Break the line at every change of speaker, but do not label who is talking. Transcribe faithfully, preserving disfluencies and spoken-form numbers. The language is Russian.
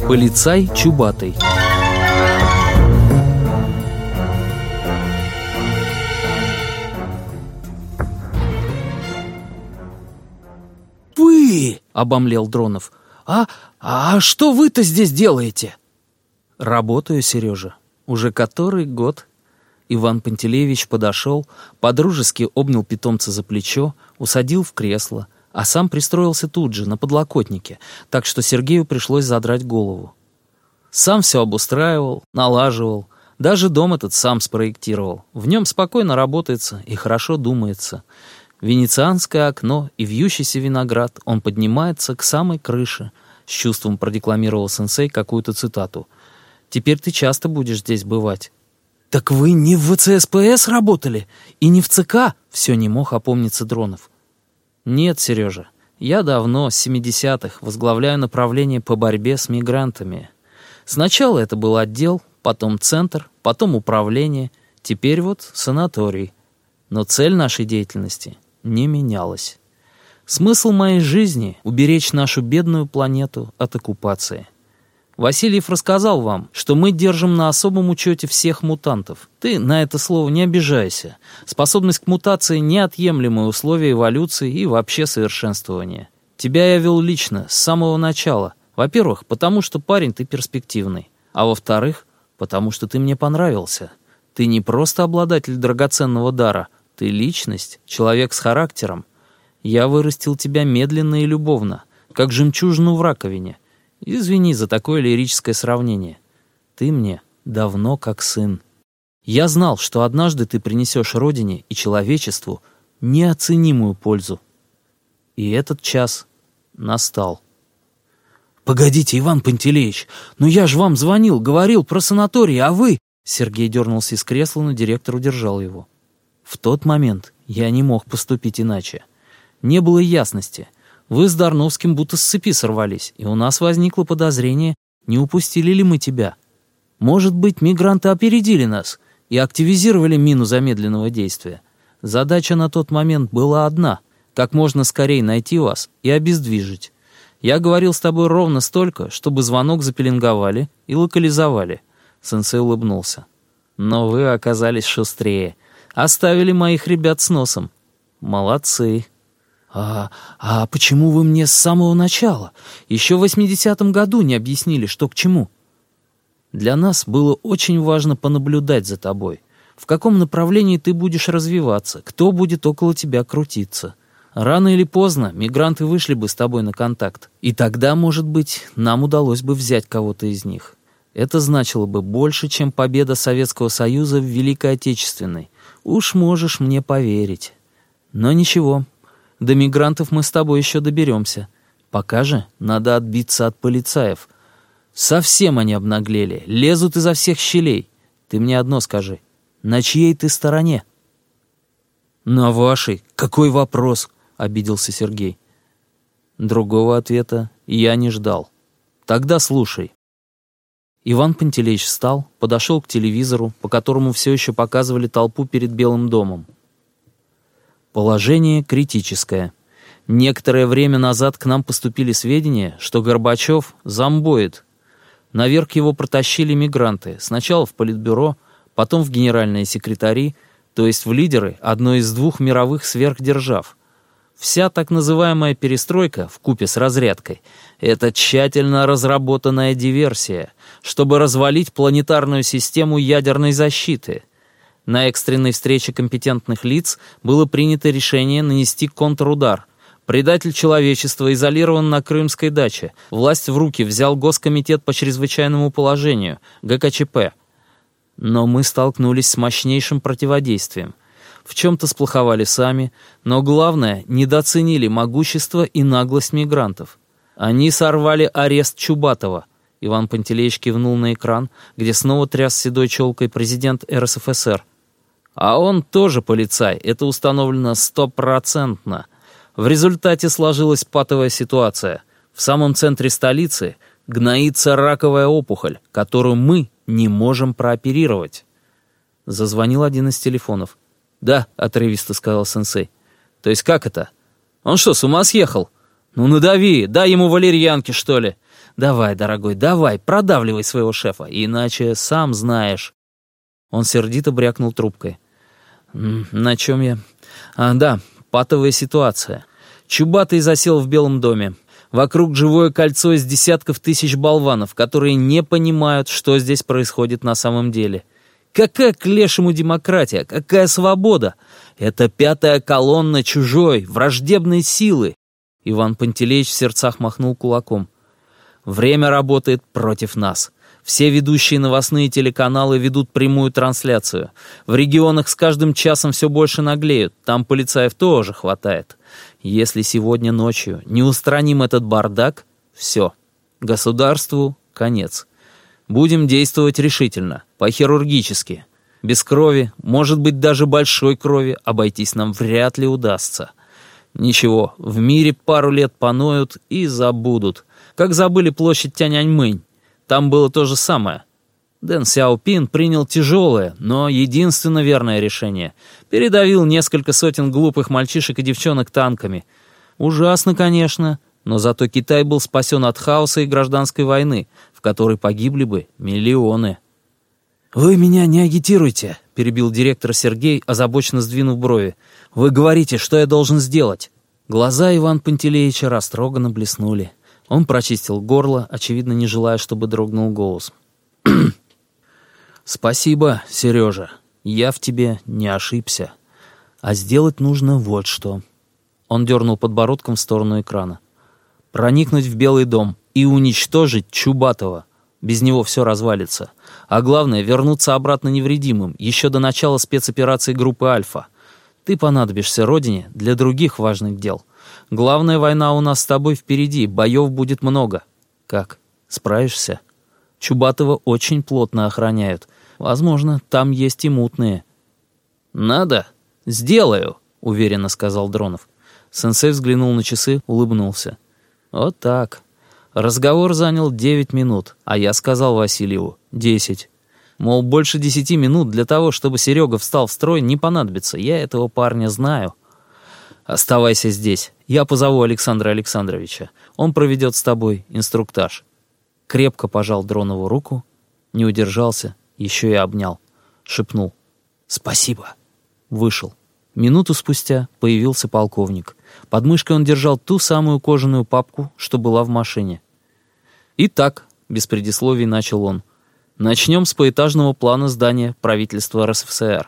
Полицай Чубатый.
«Вы!» — обомлел Дронов. «А, а что вы-то здесь делаете?»
«Работаю, Сережа. Уже который год». Иван Пантелеевич подошел, подружески обнял питомца за плечо, усадил в кресло, а сам пристроился тут же, на подлокотнике, так что Сергею пришлось задрать голову. Сам все обустраивал, налаживал, даже дом этот сам спроектировал. В нем спокойно работается и хорошо думается. Венецианское окно и вьющийся виноград, он поднимается к самой крыше. С чувством продекламировал сенсей какую-то цитату. «Теперь ты часто будешь здесь бывать».
«Так вы не в вэ цэ эс пэ эс работали? И не в цэ ка?»
Все не мог опомниться Дронов. «Нет, Сережа, я давно, с семидесятых, возглавляю направление по борьбе с мигрантами. Сначала это был отдел, потом центр, потом управление, теперь вот санаторий. Но цель нашей деятельности не менялась. Смысл моей жизни — уберечь нашу бедную планету от оккупации. Васильев рассказал вам, что мы держим на особом учете всех мутантов. Ты на это слово не обижайся. Способность к мутации — неотъемлемое условие эволюции и вообще совершенствования. Тебя я вел лично, с самого начала. Во-первых, потому что парень ты перспективный. А во-вторых, потому что ты мне понравился. Ты не просто обладатель драгоценного дара. Ты личность, человек с характером. Я вырастил тебя медленно и любовно, как жемчужину в раковине. Извини за такое лирическое сравнение. Ты мне давно как сын. Я знал, что однажды ты принесешь родине и человечеству неоценимую пользу. И этот час настал».
«Погодите, Иван Пантелеич, но я же вам звонил, говорил про санаторий, а вы...»
Сергей дернулся из кресла, но директор удержал его. «В тот момент я не мог поступить иначе. Не было ясности. Вы с Дарновским будто с цепи сорвались, и у нас возникло подозрение, не упустили ли мы тебя. Может быть, мигранты опередили нас и активизировали мину замедленного действия. Задача на тот момент была одна — как можно скорее найти вас и обездвижить. Я говорил с тобой ровно столько, чтобы звонок запеленговали и локализовали». Сенсей улыбнулся. «Но вы оказались шустрее. Оставили моих ребят с носом. Молодцы».
А, «А почему вы мне с самого начала? Еще в восьмидесятом году не объяснили, что к чему?»
«Для нас было очень важно понаблюдать за тобой. В каком направлении ты будешь развиваться, кто будет около тебя крутиться. Рано или поздно мигранты вышли бы с тобой на контакт, и тогда, может быть, нам удалось бы взять кого-то из них. Это значило бы больше, чем победа Советского Союза в Великой Отечественной. Уж можешь мне поверить. Но ничего». До мигрантов мы с тобой еще доберемся. Пока же надо отбиться от полицаев. Совсем они обнаглели, лезут изо всех щелей. Ты мне одно скажи. На чьей ты стороне?»
«На вашей. Какой вопрос?» — обиделся Сергей.
Другого ответа я не ждал. Тогда слушай. Иван Пантелеич встал, подошел к телевизору, по которому все еще показывали толпу перед Белым домом. Положение критическое. Некоторое время назад к нам поступили сведения, что Горбачев зомбоид. Наверх его протащили мигранты. Сначала в политбюро, потом в генеральные секретари, то есть в лидеры одной из двух мировых сверхдержав. Вся так называемая перестройка вкупе с разрядкой — это тщательно разработанная диверсия, чтобы развалить планетарную систему ядерной защиты. На экстренной встрече компетентных лиц было принято решение нанести контрудар. Предатель человечества изолирован на крымской даче. Власть в руки взял Госкомитет по чрезвычайному положению, гэ ка че пэ. Но мы столкнулись с мощнейшим противодействием. В чем-то сплоховали сами, но главное, недооценили могущество и наглость мигрантов. Они сорвали арест Чубатова. Иван Пантелеич кивнул на экран, где снова тряс седой челкой президент эр эс эф эс эр. А он тоже полицай, это установлено стопроцентно. В результате сложилась патовая ситуация. В самом центре столицы гноится раковая опухоль, которую мы не можем прооперировать. Зазвонил один из телефонов. «Да», — отрывисто сказал сенсей. «То есть как это? Он что, с ума съехал? Ну надави, дай ему валерьянки, что ли. Давай, дорогой, давай, продавливай своего шефа, иначе сам знаешь». Он сердито брякнул трубкой. «На чем я?» а, «Да, патовая ситуация. Чубатый засел в Белом доме. Вокруг живое кольцо из десятков тысяч болванов, которые не понимают, что здесь происходит на самом деле. Какая к лешему демократия? Какая свобода? Это пятая колонна чужой, враждебной силы». Иван Пантелеич в сердцах махнул кулаком. «Время работает против нас. Все ведущие новостные телеканалы ведут прямую трансляцию. В регионах с каждым часом все больше наглеют. Там полицаев тоже хватает. Если сегодня ночью не устраним этот бардак, все. Государству конец. Будем действовать решительно, по-хирургически. Без крови, может быть, даже большой крови, обойтись нам вряд ли удастся. Ничего, в мире пару лет поноют и забудут. Как забыли площадь Тяньаньмэнь. Там было то же самое. Дэн Сяопин принял тяжелое, но единственно верное решение. Передавил несколько сотен глупых мальчишек и девчонок танками. Ужасно, конечно, но зато Китай был спасен от хаоса и гражданской войны, в которой погибли бы миллионы. «Вы меня не агитируйте», — перебил директор Сергей, озабоченно сдвинув брови. «Вы говорите, что я должен сделать». Глаза Ивана Пантелеича растроганно блеснули. Он прочистил горло, очевидно, не желая, чтобы дрогнул голос. «Спасибо, Сережа. Я в тебе не ошибся. А сделать нужно вот что». Он дернул подбородком в сторону экрана. «Проникнуть в Белый дом и уничтожить Чубатова. Без него все развалится. А главное, вернуться обратно невредимым, еще до начала спецоперации группы «Альфа». Ты понадобишься родине для других важных дел. Главная война у нас с тобой впереди, боев будет много. Как, справишься? Чубатова очень плотно охраняют. Возможно, там есть и мутные». «Надо? Сделаю», — уверенно сказал Дронов. Сенсей взглянул на часы, улыбнулся. «Вот так. Разговор занял девять минут, а я сказал Васильеву — десять. Мол, больше десяти минут для того, чтобы Серега встал в строй, не понадобится. Я этого парня знаю. Оставайся здесь. Я позову Александра Александровича. Он проведет с тобой инструктаж». Крепко пожал Дронову руку, не удержался, еще и обнял. Шепнул: «Спасибо». Вышел. Минуту спустя появился полковник. Под мышкой он держал ту самую кожаную папку, что была в машине. «Итак», — без предисловий начал он, — «начнем с поэтажного плана здания правительства эр эс эф эс эр.